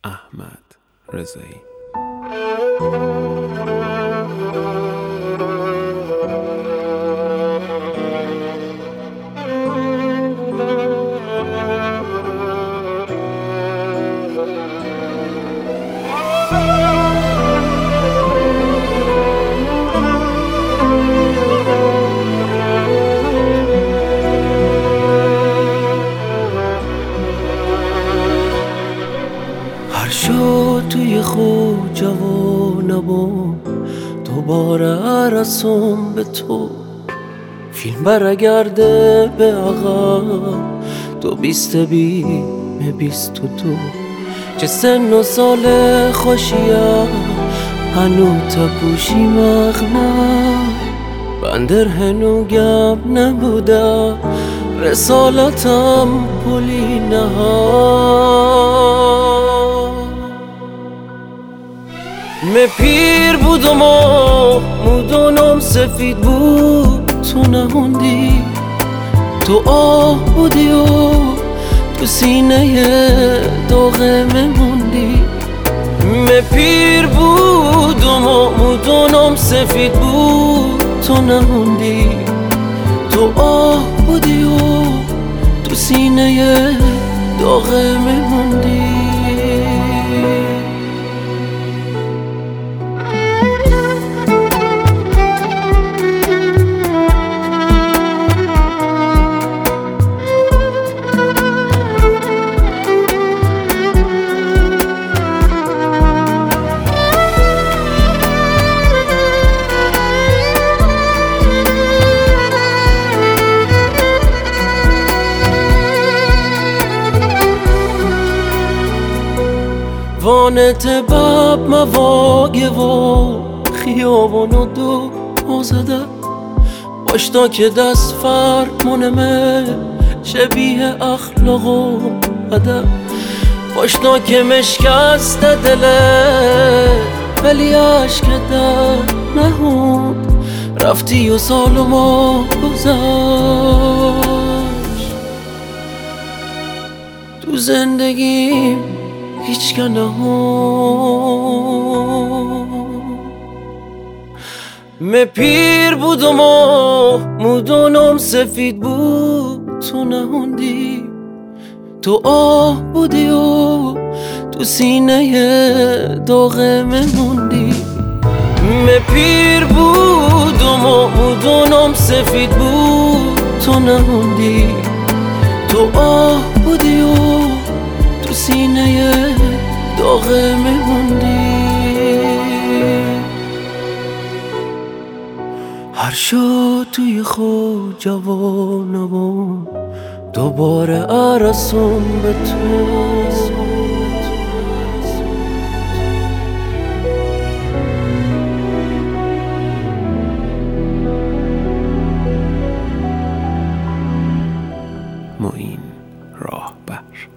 احمد رضایی. هر شد توی خود جوانم دوباره رسم به تو، فیلم برگرده به عقب تو 20 بیم 22. چه سن و سال خوشیم هنو تا پوشی مغنم، بندر هنو گم نبوده رسالتم پلی نها. می پیر بودم و مودونم سفید بود، تو نموندی، تو آه بودی و تو سینه داغه میموندی. می پیر بودم و مودونم سفید بود، تو نموندی، تو آه بودی و تو سینه داغه میموندی. وانت باب مواگه و خیابانو دو آزده، باشتا که دست فرمونمه شبیه اخلاق و ادب، باشتا که مشکست دله ولی عشق در نهود، رفتی و سال ما گذشت تو زندگیم هیچ که نهود. می پیر بودم و مودونم سفید بود، تو نموندی، تو آه بودی و تو سینه داغه میموندی. می پیر بودم و مودونم سفید بود، تو نموندی، تو آه بودی و تو سینه داغه میموندی. هر شد توی خود جوانم دوباره رسم به تو. معین راهبر.